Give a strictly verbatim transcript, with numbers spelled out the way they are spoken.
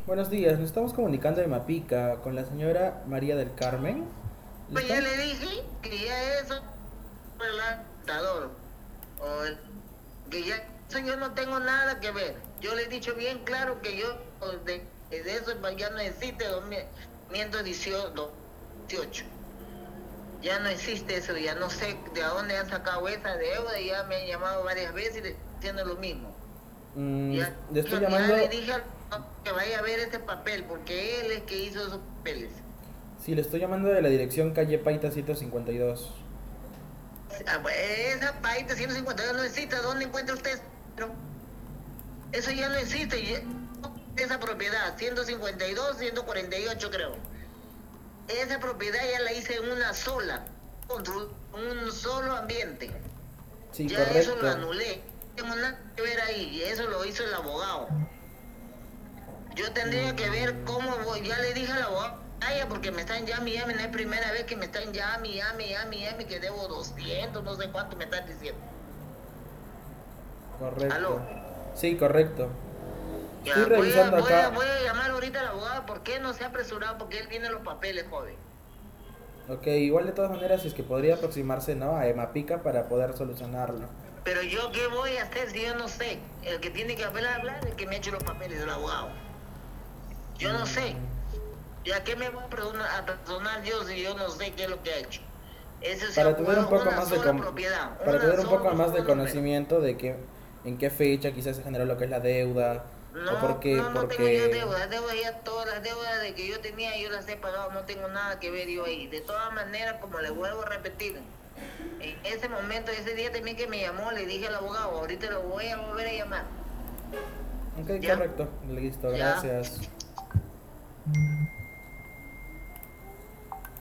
Buenos días, nos estamos comunicando de Mapica con la señora María del Carmen. ¿Le Pues ya estamos? le dije que ya eso fue el adaptador. O el- que ya eso yo no tengo nada que ver. Yo le he dicho bien claro que yo de, de eso pues, ya no existe dos mil quinientos dieciocho. Ya no existe eso, ya no sé de dónde han sacado esa deuda y ya me han llamado varias veces diciendo lo mismo. Mm, Ya, le estoy ya le llamando, dije al que vaya a ver ese papel porque él es que hizo esos papeles. sí, le estoy llamando de la dirección calle Paita ciento cincuenta y dos. Ah, pues, esa país de ciento cincuenta y dos no existe. ¿Dónde encuentra usted? Pero eso ya no existe. ya- Esa propiedad, ciento cincuenta y dos, ciento cuarenta y ocho creo. Esa propiedad ya la hice en una sola, constru- un solo ambiente. Sí, Ya eso lo correcto. anulé. No tengo nada que ver ahí. Y eso lo hizo el abogado. Yo tendría que ver Mm, cómo voy. Ya le dije al abogado, vaya, porque me están llame, llame. No es primera vez que me están llame, llame, llame, llame, que debo doscientos, no sé cuánto me están diciendo. correcto. Aló. Sí, correcto. Estoy Ya, voy a, revisando voy a, acá. voy a llamar ahorita al abogado. ¿Por qué no se ha apresurado? Porque él tiene los papeles, joven. Ok, igual de todas maneras, si es que podría aproximarse, ¿no? A Emapica para poder solucionarlo. Pero yo, ¿qué voy a hacer si yo no sé? El que tiene que hablar, hablar es el que me ha hecho los papeles del abogado. Yo no sé. Mm, ¿Ya qué me voy a personar, a personar yo si yo no sé qué es lo que ha hecho? Ese se ha para tener un jugado poco una más de sola com- propiedad, para una tener un poco solo, más de solo número. conocimiento de que en qué fecha quizás se generó lo que es la deuda o No, porque no, no tengo yo porque deudas, deudas ya todas las deudas de que yo tenía yo las he pagado, no tengo nada que ver yo ahí. De todas maneras, como le vuelvo a repetir, en ese momento, ese día también que me llamó, le dije al abogado, ahorita lo voy a volver a llamar. ok, ¿Ya? correcto, listo, ¿Ya? gracias.